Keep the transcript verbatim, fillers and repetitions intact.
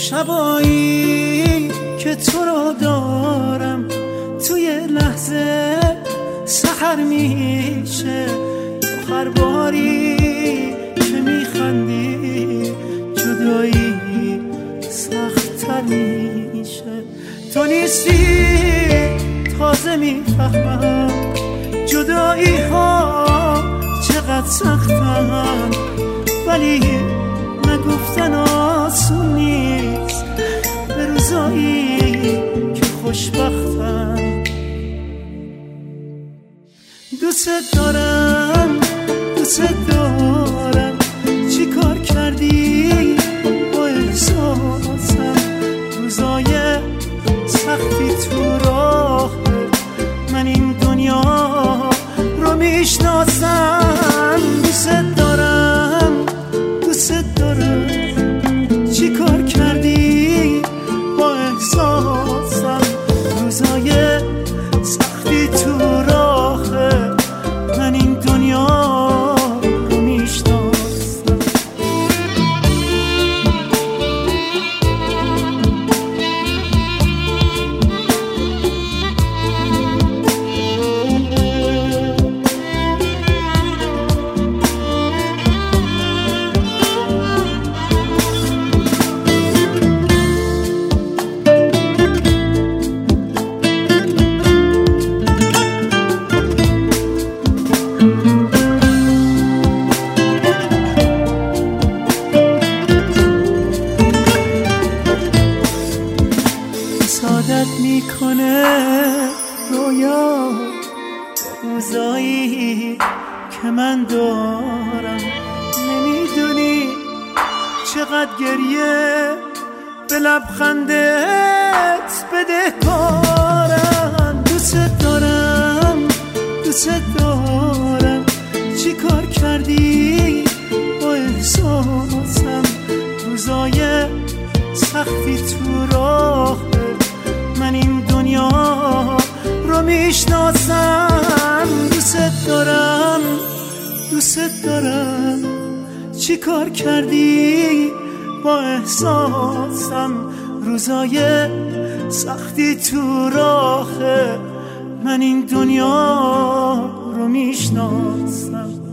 شبایی که تو رو دارم توی لحظه سحر میشه. تو هر باری که میخندی جدایی سخت‌تر میشه. تو نیستی تازه میفهمم جدایی ها چقدر سختن، ولی نگفتن آسون نیست به روزایی که خوشبختن. دوست دارم دوست دارم چی کار کردی با احساسم، روزای سختی تو راه من این دنیا رو میشناسم. دوست دارم دوست دارم چی کار کردی با احساسم، روزای سختی تو راه من این دنیا رو میشناسم. سعادت میکنه رویا روزایی که من دارم، نمیدونی چقدر گریه به لبخندت بدهکارم. دوست دارم دوست دارم چی کار کردی با احساسم، روزای سختی تو راه من این دنیا رو میشناسم. دوست دارم دوست دارم چی کار کردی با احساسم، روزای سختی تو راه من این دنیا رو میشناسم.